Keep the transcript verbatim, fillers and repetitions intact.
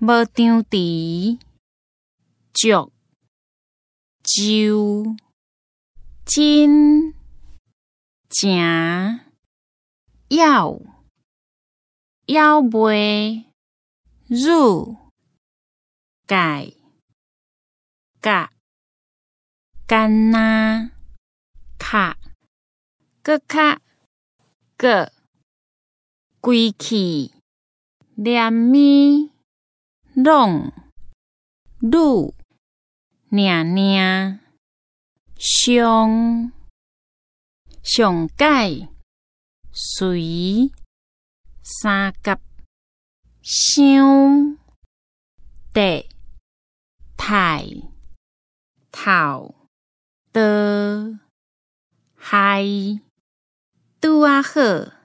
无张弛，足，就，真，正，要，要袂，乳，钙，甲，干那，卡，搁较，个，规气，连咪，拢，愈，领领，上，上解，随，三角，伤，地，太，头，倒，害，拄仔好。